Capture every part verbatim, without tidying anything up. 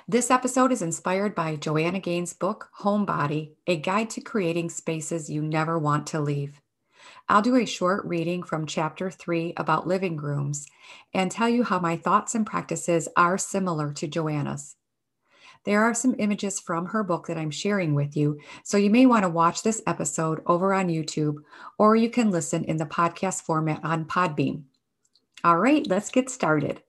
This episode is inspired by Joanna Gaines' book, Homebody, A Guide to Creating Spaces You Never Want to Leave. I'll do a short reading from chapter three about living rooms and tell you how my thoughts and practices are similar to Joanna's. There are some images from her book that I'm sharing with you, so you may want to watch this episode over on YouTube, or you can listen in the podcast format on Podbean. All right, let's get started.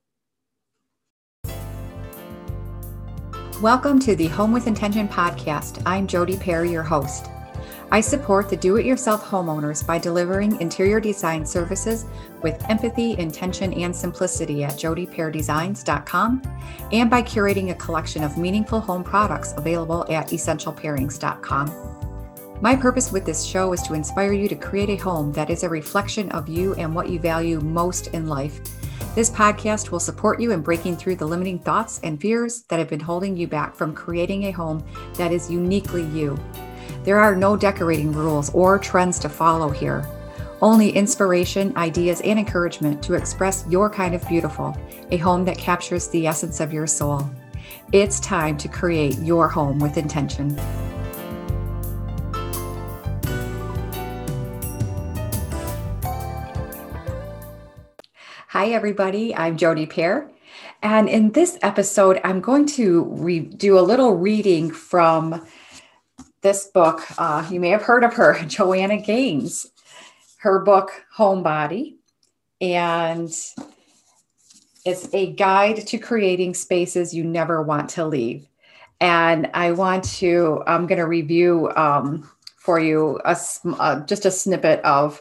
Welcome to the Home with Intention podcast. I'm Jody Perry, your host. I support the do-it-yourself homeowners by delivering interior design services with empathy, intention, and simplicity at jody pear designs dot com and by curating a collection of meaningful home products available at essential pairings dot com. My purpose with this show is to inspire you to create a home that is a reflection of you and what you value most in life. This podcast will support you in breaking through the limiting thoughts and fears that have been holding you back from creating a home that is uniquely you. There are no decorating rules or trends to follow here. Only inspiration, ideas, and encouragement to express your kind of beautiful, a home that captures the essence of your soul. It's time to create your home with intention. Hi, everybody. I'm Jody Pear. And in this episode, I'm going to re- do a little reading from this book. Uh, you may have heard of her, Joanna Gaines, her book, Homebody. And it's a guide to creating spaces you never want to leave. And I want to, I'm going to review um, for you a, uh, just a snippet of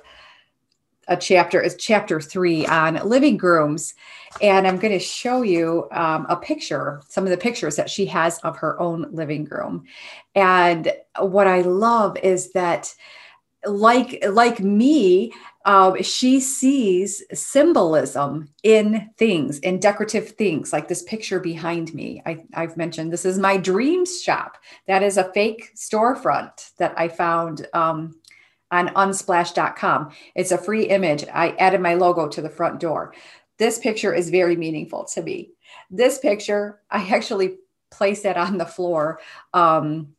a chapter is chapter three on living rooms. And I'm going to show you um, a picture, some of the pictures that she has of her own living room. And what I love is that like, like me, um, she sees symbolism in things, in decorative things, like this picture behind me. I, I've mentioned this is my dreams shop. That is a fake storefront that I found um, on unsplash dot com. It's a free image. I added my logo to the front door. This picture is very meaningful to me. This picture, I actually place it on the floor um,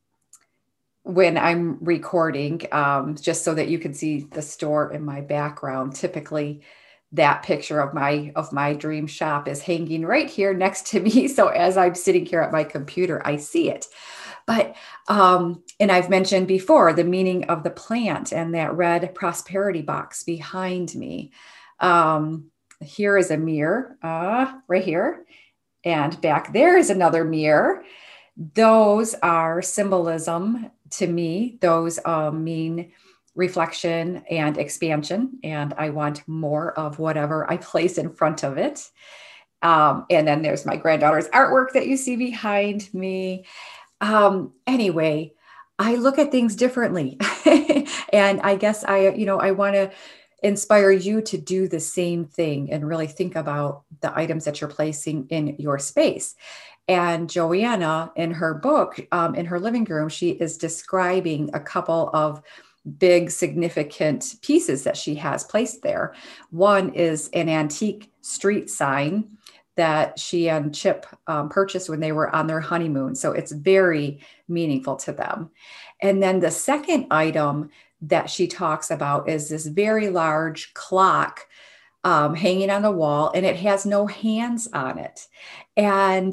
when I'm recording, um, just so that you can see the store in my background. Typically, that picture of my of my dream shop is hanging right here next to me. So as I'm sitting here at my computer, I see it. But, um, and I've mentioned before the meaning of the plant and that red prosperity box behind me. Um, here is a mirror, uh, right here. And back there is another mirror. Those are symbolism to me. Those uh, mean reflection and expansion. And I want more of whatever I place in front of it. Um, and then there's my granddaughter's artwork that you see behind me. Um, anyway, I look at things differently. And I guess I, you know, I want to inspire you to do the same thing and really think about the items that you're placing in your space. And Joanna, in her book, um, in her living room, she is describing a couple of big significant pieces that she has placed there. One is an antique street sign that she and Chip um, purchased when they were on their honeymoon. So it's very meaningful to them. And then the second item that she talks about is this very large clock um, hanging on the wall, and it has no hands on it. And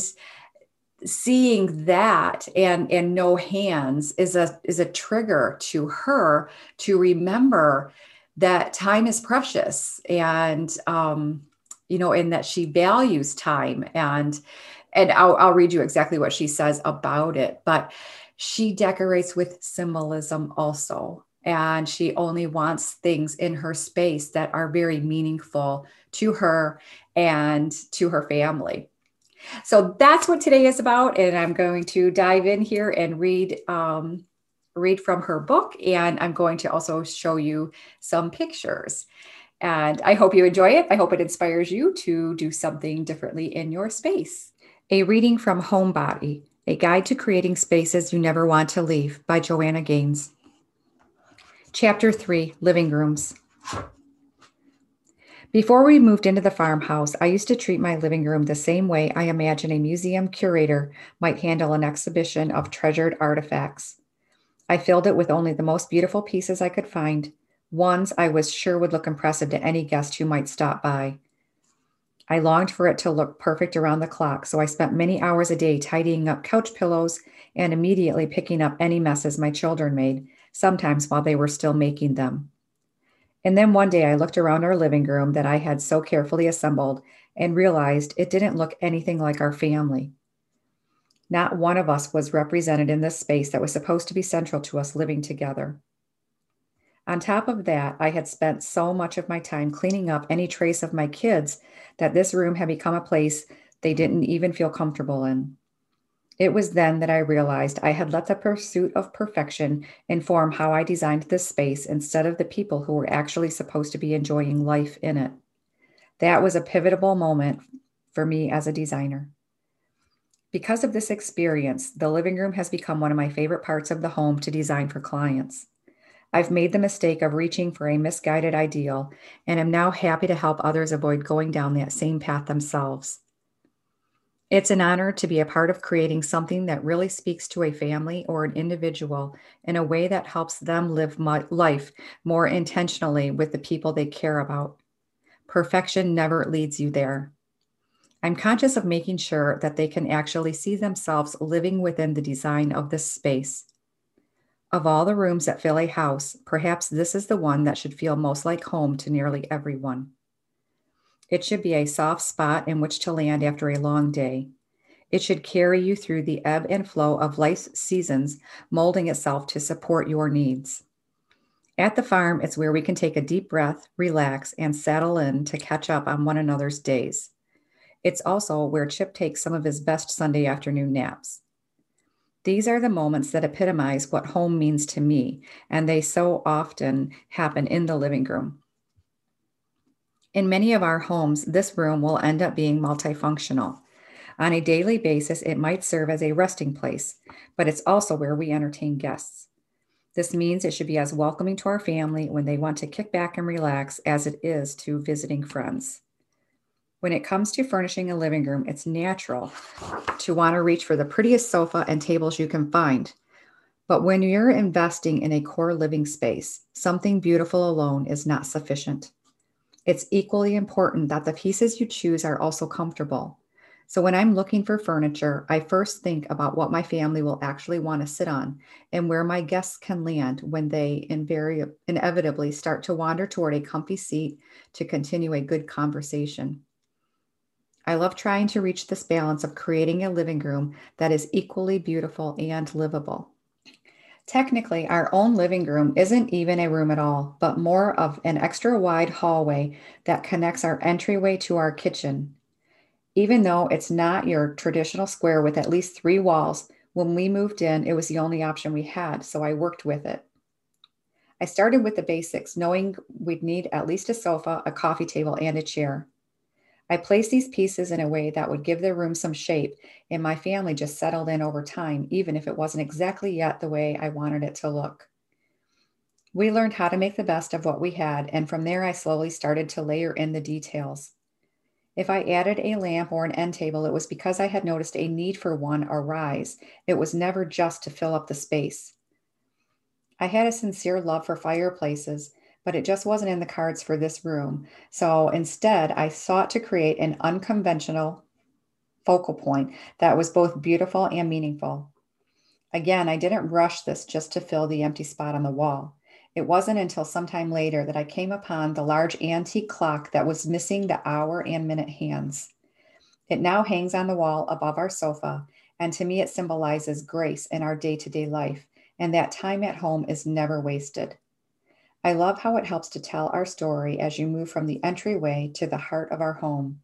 seeing that and, and no hands is a, is a trigger to her to remember that time is precious, and um, you know, and that she values time. And, and I'll, I'll read you exactly what she says about it, but she decorates with symbolism also. And she only wants things in her space that are very meaningful to her and to her family. So that's what today is about. And I'm going to dive in here and read, um, read from her book. And I'm going to also show you some pictures. And I hope you enjoy it. I hope it inspires you to do something differently in your space. A reading from Homebody, A Guide to Creating Spaces You Never Want to Leave by Joanna Gaines. Chapter three, Living Rooms. Before we moved into the farmhouse, I used to treat my living room the same way I imagine a museum curator might handle an exhibition of treasured artifacts. I filled it with only the most beautiful pieces I could find, ones I was sure would look impressive to any guest who might stop by. I longed for it to look perfect around the clock, so I spent many hours a day tidying up couch pillows and immediately picking up any messes my children made, sometimes while they were still making them. And then one day I looked around our living room that I had so carefully assembled and realized it didn't look anything like our family. Not one of us was represented in this space that was supposed to be central to us living together. On top of that, I had spent so much of my time cleaning up any trace of my kids that this room had become a place they didn't even feel comfortable in. It was then that I realized I had let the pursuit of perfection inform how I designed this space instead of the people who were actually supposed to be enjoying life in it. That was a pivotal moment for me as a designer. Because of this experience, the living room has become one of my favorite parts of the home to design for clients. I've made the mistake of reaching for a misguided ideal, and am now happy to help others avoid going down that same path themselves. It's an honor to be a part of creating something that really speaks to a family or an individual in a way that helps them live life more intentionally with the people they care about. Perfection never leads you there. I'm conscious of making sure that they can actually see themselves living within the design of this space. Of all the rooms that fill a house, perhaps this is the one that should feel most like home to nearly everyone. It should be a soft spot in which to land after a long day. It should carry you through the ebb and flow of life's seasons, molding itself to support your needs. At the farm, it's where we can take a deep breath, relax, and settle in to catch up on one another's days. It's also where Chip takes some of his best Sunday afternoon naps. These are the moments that epitomize what home means to me, and they so often happen in the living room. In many of our homes, this room will end up being multifunctional. On a daily basis, it might serve as a resting place, but it's also where we entertain guests. This means it should be as welcoming to our family when they want to kick back and relax as it is to visiting friends. When it comes to furnishing a living room, it's natural to want to reach for the prettiest sofa and tables you can find. But when you're investing in a core living space, something beautiful alone is not sufficient. It's equally important that the pieces you choose are also comfortable. So when I'm looking for furniture, I first think about what my family will actually want to sit on and where my guests can land when they invari- inevitably start to wander toward a comfy seat to continue a good conversation. I love trying to reach this balance of creating a living room that is equally beautiful and livable. Technically, our own living room isn't even a room at all, but more of an extra wide hallway that connects our entryway to our kitchen. Even though it's not your traditional square with at least three walls, when we moved in, it was the only option we had, so I worked with it. I started with the basics, knowing we'd need at least a sofa, a coffee table, and a chair. I placed these pieces in a way that would give the room some shape, and my family just settled in over time, even if it wasn't exactly yet the way I wanted it to look. We learned how to make the best of what we had, and from there I slowly started to layer in the details. If I added a lamp or an end table, it was because I had noticed a need for one arise. It was never just to fill up the space. I had a sincere love for fireplaces, but it just wasn't in the cards for this room. So instead, I sought to create an unconventional focal point that was both beautiful and meaningful. Again, I didn't rush this just to fill the empty spot on the wall. It wasn't until sometime later that I came upon the large antique clock that was missing the hour and minute hands. It now hangs on the wall above our sofa, and to me it symbolizes grace in our day-to-day life, and that time at home is never wasted. I love how it helps to tell our story as you move from the entryway to the heart of our home.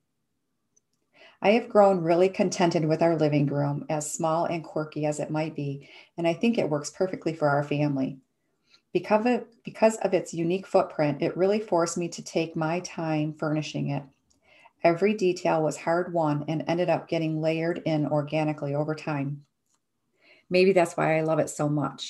I have grown really contented with our living room, as small and quirky as it might be, and I think it works perfectly for our family. Because of, because of its unique footprint, it really forced me to take my time furnishing it. Every detail was hard won and ended up getting layered in organically over time. Maybe that's why I love it so much.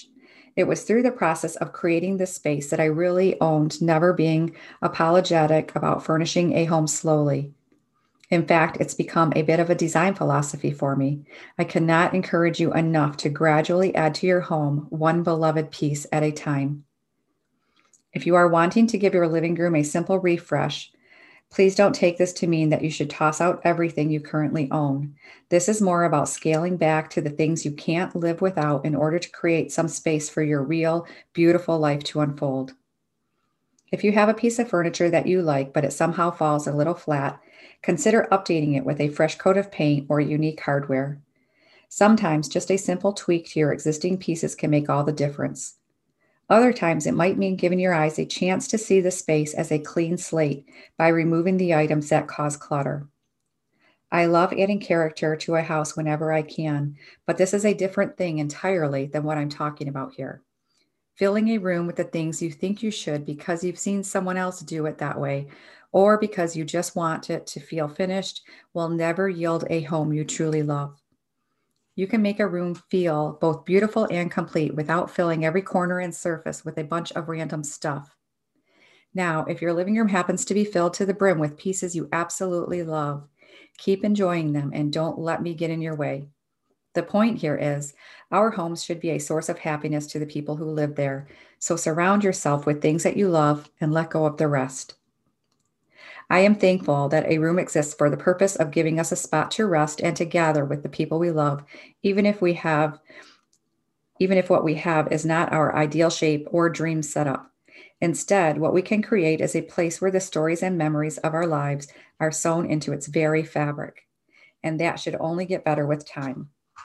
It was through the process of creating this space that I really owned never being apologetic about furnishing a home slowly. In fact, it's become a bit of a design philosophy for me. I cannot encourage you enough to gradually add to your home one beloved piece at a time. If you are wanting to give your living room a simple refresh, please don't take this to mean that you should toss out everything you currently own. This is more about scaling back to the things you can't live without in order to create some space for your real, beautiful life to unfold. If you have a piece of furniture that you like, but it somehow falls a little flat, consider updating it with a fresh coat of paint or unique hardware. Sometimes just a simple tweak to your existing pieces can make all the difference. Other times it might mean giving your eyes a chance to see the space as a clean slate by removing the items that cause clutter. I love adding character to a house whenever I can, but this is a different thing entirely than what I'm talking about here. Filling a room with the things you think you should because you've seen someone else do it that way, or because you just want it to feel finished, will never yield a home you truly love. You can make a room feel both beautiful and complete without filling every corner and surface with a bunch of random stuff. Now, if your living room happens to be filled to the brim with pieces you absolutely love, keep enjoying them and don't let me get in your way. The point here is our homes should be a source of happiness to the people who live there, so surround yourself with things that you love and let go of the rest. I am thankful that a room exists for the purpose of giving us a spot to rest and to gather with the people we love, even if we have, even if what we have is not our ideal shape or dream setup. Instead, what we can create is a place where the stories and memories of our lives are sewn into its very fabric. And that should only get better with time.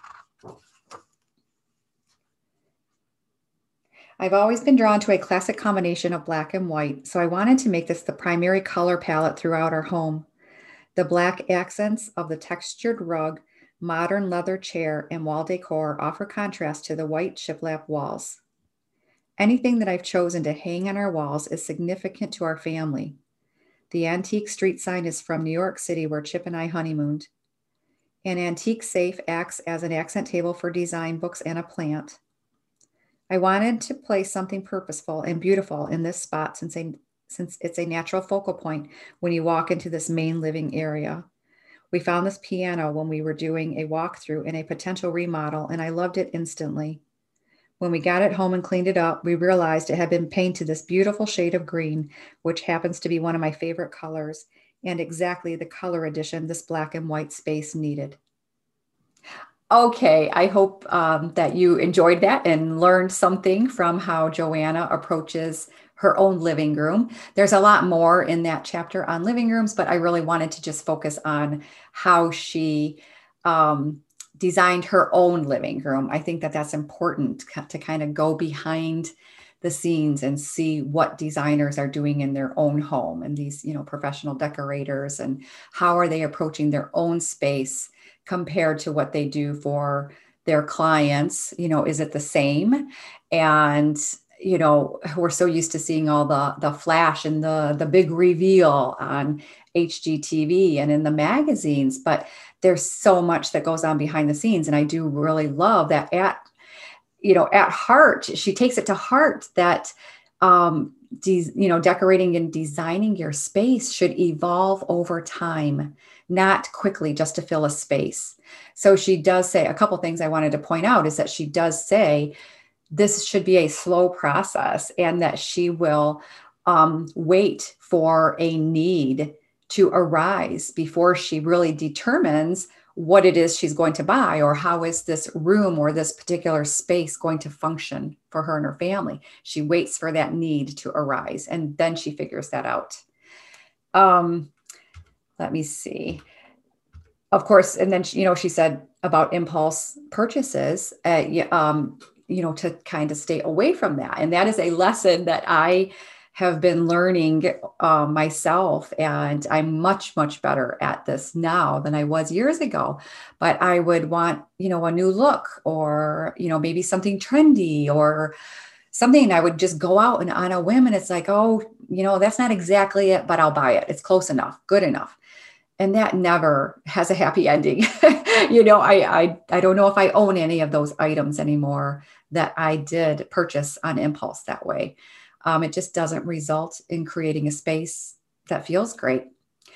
I've always been drawn to a classic combination of black and white, so I wanted to make this the primary color palette throughout our home. The black accents of the textured rug, modern leather chair, and wall decor offer contrast to the white shiplap walls. Anything that I've chosen to hang on our walls is significant to our family. The antique street sign is from New York City, where Chip and I honeymooned. An antique safe acts as an accent table for design books and a plant. I wanted to place something purposeful and beautiful in this spot since, a, since it's a natural focal point when you walk into this main living area. We found this piano when we were doing a walkthrough in a potential remodel, and I loved it instantly. When we got it home and cleaned it up, we realized it had been painted this beautiful shade of green, which happens to be one of my favorite colors, and exactly the color addition this black and white space needed. Okay, I hope um, that you enjoyed that and learned something from how Joanna approaches her own living room. There's a lot more in that chapter on living rooms, but I really wanted to just focus on how she um, designed her own living room. I think that that's important to kind of go behind the scenes and see what designers are doing in their own home, and these, you know, professional decorators, and how are they approaching their own space compared to what they do for their clients. You know, is it the same? And, you know, we're so used to seeing all the, the flash and the, the big reveal on H G T V and in the magazines, but there's so much that goes on behind the scenes. And I do really love that at, you know, at heart, she takes it to heart that, um, de- you know, decorating and designing your space should evolve over time, not quickly just to fill a space. So she does say a couple things I wanted to point out is that she does say this should be a slow process, and that she will um, wait for a need to arise before she really determines what it is she's going to buy, or how is this room or this particular space going to function for her and her family. She waits for that need to arise, and then she figures that out. Um, let me see. Of course, and then, you know, she said about impulse purchases, uh, um, you know, to kind of stay away from that. And that is a lesson that I have been learning uh, myself, and I'm much, much better at this now than I was years ago. But I would want, you know, a new look, or, you know, maybe something trendy or something. I would just go out and on a whim, and it's like, oh, you know, that's not exactly it, but I'll buy it. It's close enough, good enough. And that never has a happy ending. you know, I, I, I don't know if I own any of those items anymore that I did purchase on impulse that way. Um, it just doesn't result in creating a space that feels great.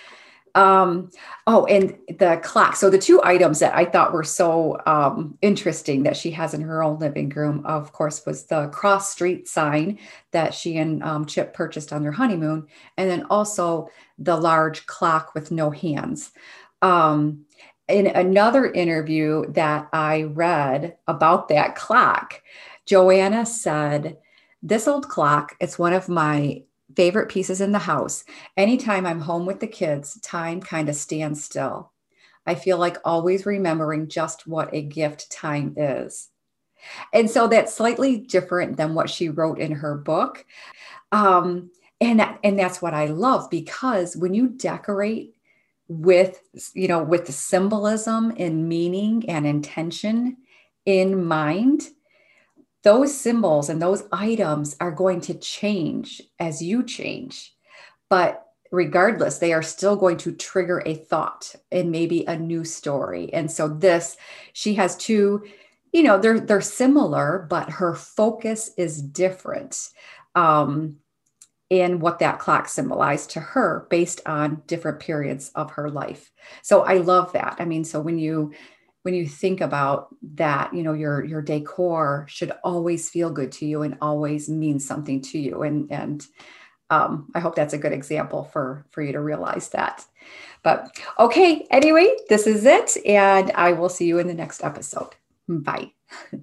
Um, oh, and the clock. So the two items that I thought were so um, interesting that she has in her own living room, of course, was the cross street sign that she and um, Chip purchased on their honeymoon. And then also the large clock with no hands. Um, in another interview that I read about that clock, Joanna said, "This old clock, it's one of my favorite pieces in the house. Anytime I'm home with the kids, time kind of stands still. I feel like always remembering just what a gift time is." And so that's slightly different than what she wrote in her book. Um, and, and that's what I love, because when you decorate with, you know, with the symbolism and meaning and intention in mind, those symbols and those items are going to change as you change. But regardless, they are still going to trigger a thought and maybe a new story. And so this, she has two, you know, they're, they're similar, but her focus is different um, in what that clock symbolized to her based on different periods of her life. So I love that. I mean, so when you, when you think about that, you know, your, your decor should always feel good to you and always mean something to you. And, and um, I hope that's a good example for, for you to realize that. But okay, anyway, this is it. And I will see you in the next episode. Bye.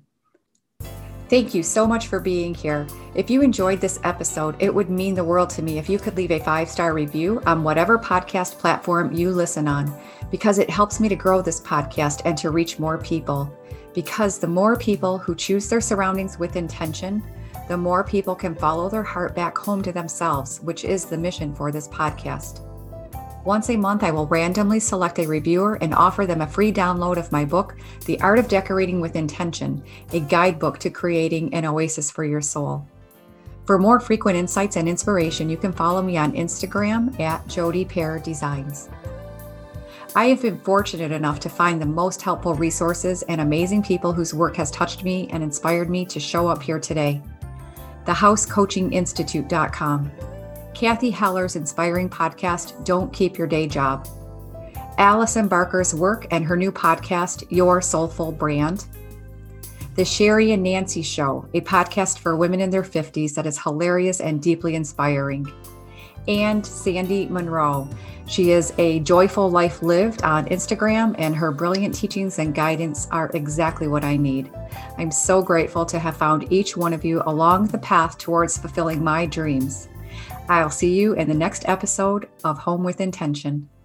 Thank you so much for being here. If you enjoyed this episode, it would mean the world to me if you could leave a five-star review on whatever podcast platform you listen on, because it helps me to grow this podcast and to reach more people. Because the more people who choose their surroundings with intention, the more people can follow their heart back home to themselves, which is the mission for this podcast. Once a month, I will randomly select a reviewer and offer them a free download of my book, The Art of Decorating with Intention, a guidebook to creating an oasis for your soul. For more frequent insights and inspiration, you can follow me on Instagram at Jody Pear Designs. I have been fortunate enough to find the most helpful resources and amazing people whose work has touched me and inspired me to show up here today. the house coaching institute dot com. Kathy Heller's inspiring podcast, Don't Keep Your Day Job. Allison Barker's work and her new podcast, Your Soulful Brand. The Sherry and Nancy Show, a podcast for women in their fifties that is hilarious and deeply inspiring. And Sandy Monroe. She is a joyful life lived on Instagram, and her brilliant teachings and guidance are exactly what I need. I'm so grateful to have found each one of you along the path towards fulfilling my dreams. I'll see you in the next episode of Home with Intention.